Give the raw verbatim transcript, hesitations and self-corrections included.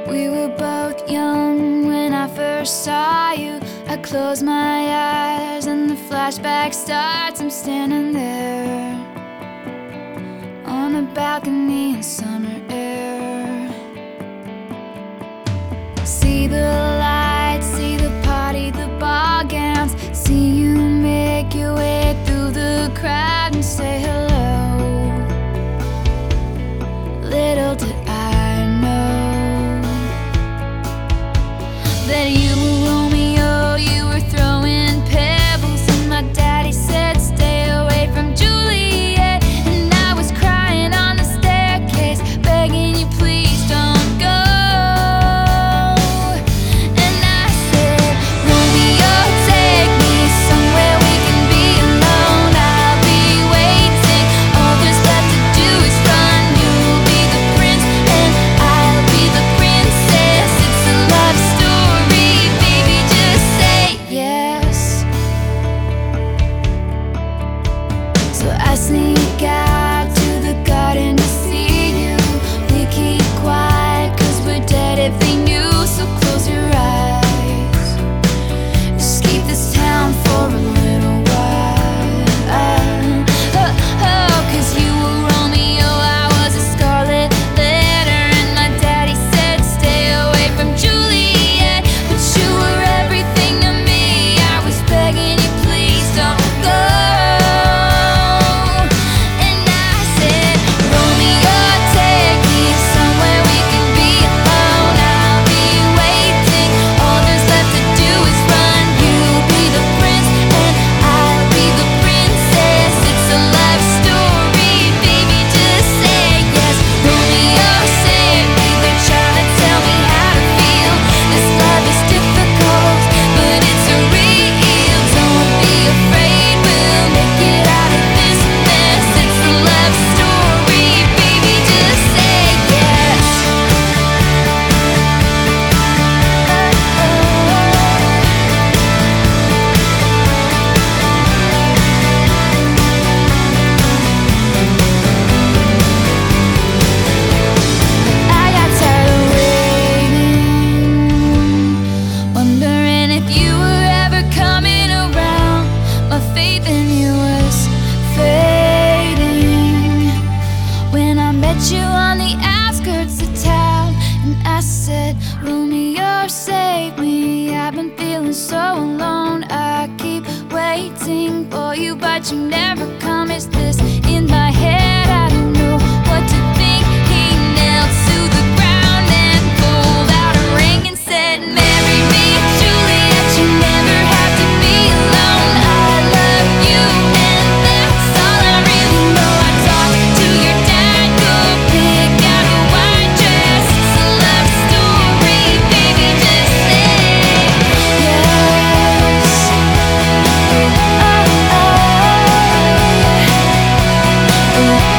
We were both young when I first saw you. I close my eyes and the flashback starts. I'm standing there on a balcony in summer air. See the lights, see the party, the ball gowns. See you make your way through the crowd and say hello. Little did I know that you were Romeo, you were throwing pebbles, and my daddy said stay away from Juliet. And I was crying on the staircase, begging you please don't go. And I said, Romeo, take me somewhere we can be alone. I'll be waiting, all there's left to do is run. You'll be the prince and I'll be the princess. It's a love story, baby, just say yes. So I sneak out to the garden to see you. We keep quiet cause we're dead if they knew. So close your eyes, escape this town for a little while. Oh, oh, cause you were Romeo, I was a scarlet letter, and my daddy said stay away from Juliet. But you were everything to me, I was begging you please don't go. And I said, Romeo, take me somewhere we can be alone. I'll be waiting, all there's left to do is run. You'll be the prince and I'll be the princess. It's a love story, baby, just say yes. Romeo, save me, they're trying to tell me how to feel. This love is difficult, but it's real. Don't be afraid, we'll make it out of this mess. It's a love story, baby, just say yes. I got tired of waiting, wondering if you were ever coming around. My faith in you was fading when I met you on the outskirts of town. And I said, Romeo, save me, I've been feeling so alone. I keep waiting for you, but you never come. Is this in my head? I don't know what to think. He knelt to the ground and pulled out a ring and said, marry me, Juliet, you never have to be alone. I love you and that's all I really know. I talked to your dad, go pick out a white dress. It's a love story, baby, just say yes. Oh, oh, oh.